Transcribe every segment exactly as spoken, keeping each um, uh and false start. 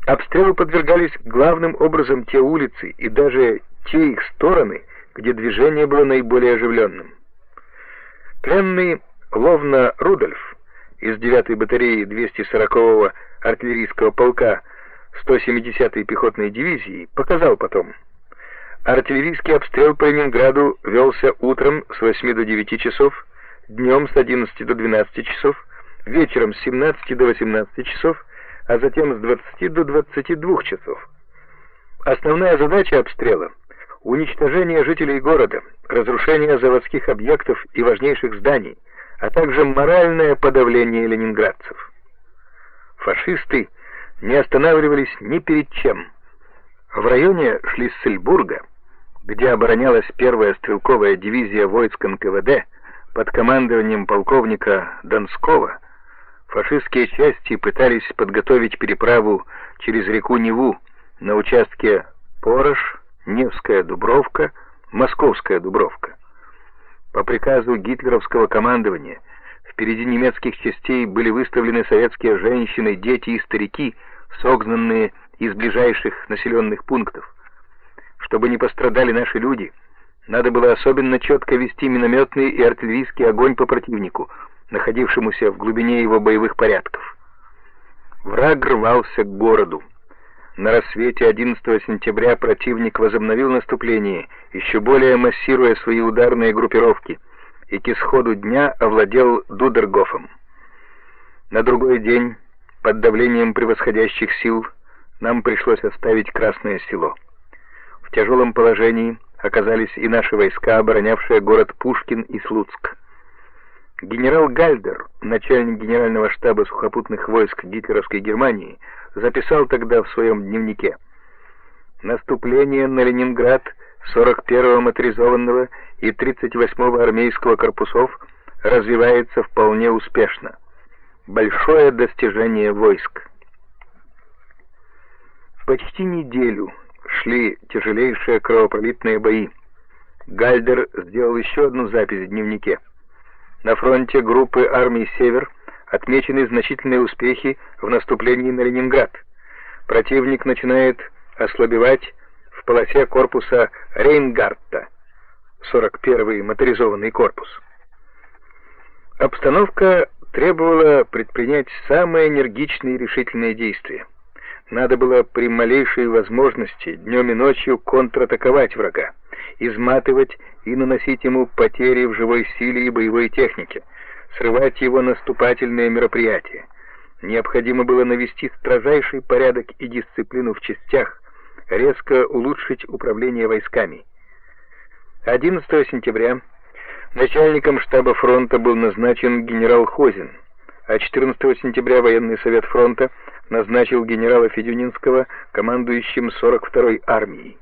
Обстрелу подвергались главным образом те улицы и даже те их стороны, где движение было наиболее оживленным. Пленный Ловна Рудольф из девятой батареи двести сорокового артиллерийского полка сто семидесятой пехотной дивизии показал потом: артиллерийский обстрел по Ленинграду велся утром с восьми до девяти часов, днем с одиннадцати до двенадцати часов, вечером с семнадцати до восемнадцати часов, а затем с двадцати до двадцати двух часов. Основная задача обстрела — уничтожение жителей города, разрушение заводских объектов и важнейших зданий, а также моральное подавление ленинградцев. Фашисты не останавливались ни перед чем. В районе Шлиссельбурга, где оборонялась первая стрелковая дивизия войск эн ка вэ дэ под командованием полковника Донского, фашистские части пытались подготовить переправу через реку Неву на участке Порош, Невская Дубровка, Московская Дубровка. По приказу гитлеровского командования впереди немецких частей были выставлены советские женщины, дети и старики, согнанные из ближайших населенных пунктов. Чтобы не пострадали наши люди, надо было особенно четко вести минометный и артиллерийский огонь по противнику, находившемуся в глубине его боевых порядков. Враг рвался к городу. На рассвете одиннадцатого сентября противник возобновил наступление, еще более массируя свои ударные группировки, и к исходу дня овладел Дудергофом. На другой день, под давлением превосходящих сил, нам пришлось оставить Красное Село. В тяжелом положении оказались и наши войска, оборонявшие город Пушкин и Слуцк. Генерал Гальдер, начальник генерального штаба сухопутных войск гитлеровской Германии, записал тогда в своем дневнике: «Наступление на Ленинград сорок первого моторизованного и тридцать восьмого армейского корпусов развивается вполне успешно. Большое достижение войск». Почти неделю шли тяжелейшие кровопролитные бои. Гальдер сделал еще одну запись в дневнике: на фронте группы армий «Север» отмечены значительные успехи в наступлении на Ленинград. Противник начинает ослабевать в полосе корпуса Рейнгартта, сорок первый моторизованный корпус. Обстановка требовала предпринять самые энергичные и решительные действия. Надо было при малейшей возможности днем и ночью контратаковать врага, изматывать и наносить ему потери в живой силе и боевой технике, срывать его наступательные мероприятия. Необходимо было навести строжайший порядок и дисциплину в частях, резко улучшить управление войсками. одиннадцатого сентября начальником штаба фронта был назначен генерал Хозин, а четырнадцатого сентября военный совет фронта назначил генерала Федюнинского командующим сорок второй армией.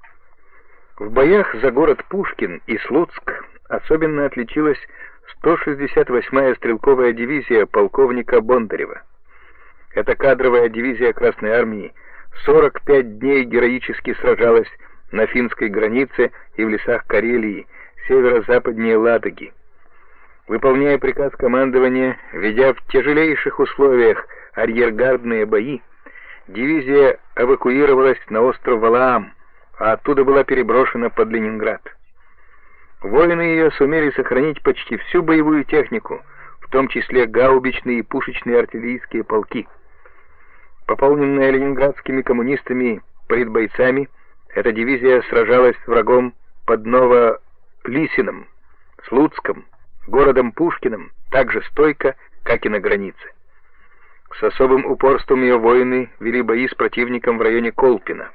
В боях за город Пушкин и Слуцк особенно отличилась сто шестьдесят восьмая стрелковая дивизия полковника Бондарева. Эта кадровая дивизия Красной армии сорок пять дней героически сражалась на финской границе и в лесах Карелии, северо-западнее Ладоги. Выполняя приказ командования, ведя в тяжелейших условиях арьергардные бои, дивизия эвакуировалась на остров Валаам, а оттуда была переброшена под Ленинград. Воины ее сумели сохранить почти всю боевую технику, в том числе гаубичные и пушечные артиллерийские полки. Пополненная ленинградскими коммунистами политбойцами, эта дивизия сражалась с врагом под Ново-Лисиным, Слуцком, городом Пушкиным так же стойко, как и на границе. С особым упорством ее воины вели бои с противником в районе Колпина.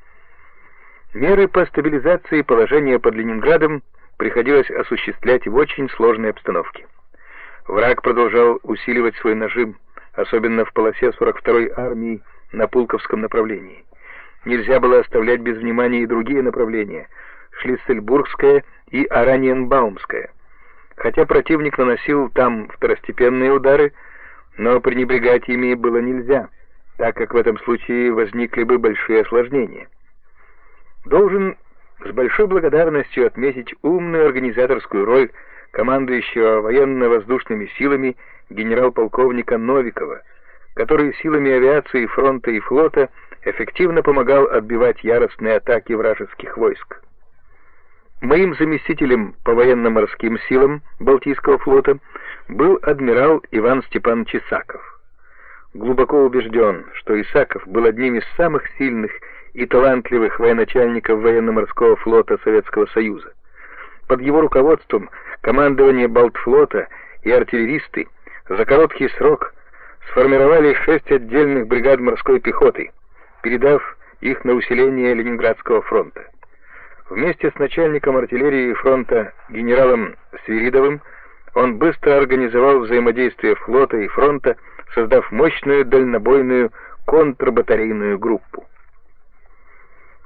Меры по стабилизации положения под Ленинградом приходилось осуществлять в очень сложной обстановке. Враг продолжал усиливать свой нажим, особенно в полосе сорок второй армии на Пулковском направлении. Нельзя было оставлять без внимания и другие направления — Шлиссельбургское и Ораниенбаумское. Хотя противник наносил там второстепенные удары, но пренебрегать ими было нельзя, так как в этом случае возникли бы большие осложнения. Должен с большой благодарностью отметить умную организаторскую роль командующего военно-воздушными силами генерал-полковника Новикова, который силами авиации фронта и флота эффективно помогал отбивать яростные атаки вражеских войск. Моим заместителем по военно-морским силам Балтийского флота был адмирал Иван Степанович Исаков. Глубоко убежден, что Исаков был одним из самых сильных и талантливых военачальников военно-морского флота Советского Союза. Под его руководством командование Балтфлота и артиллеристы за короткий срок сформировали шесть отдельных бригад морской пехоты, передав их на усиление Ленинградского фронта. Вместе с начальником артиллерии фронта генералом Свиридовым он быстро организовал взаимодействие флота и фронта, создав мощную дальнобойную контрбатарейную группу.